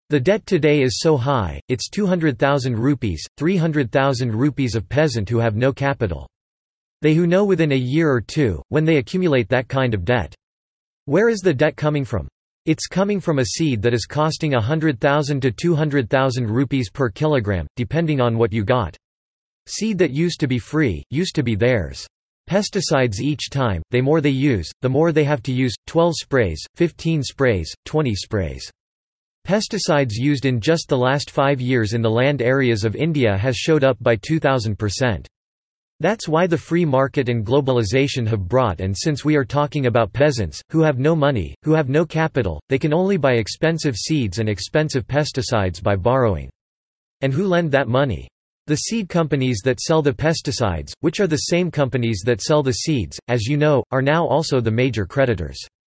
The debt today is so high, it's 200,000 rupees, 300,000 rupees of peasant who have no capital. They who know within a year or two, when they accumulate that kind of debt. Where is the debt coming from? It's coming from a seed that is costing 100,000 to 200,000 rupees per kilogram, depending on what you got. Seed that used to be free, used to be theirs. Pesticides each time, the more they use, the more they have to use, 12 sprays, 15 sprays, 20 sprays. Pesticides used in just the last 5 years in the land areas of India has showed up by 2000%. That's why the free market and globalization have brought, and since we are talking about peasants, who have no money, who have no capital, they can only buy expensive seeds and expensive pesticides by borrowing. And who lend that money? The seed companies that sell the pesticides, which are the same companies that sell the seeds, as you know, are now also the major creditors.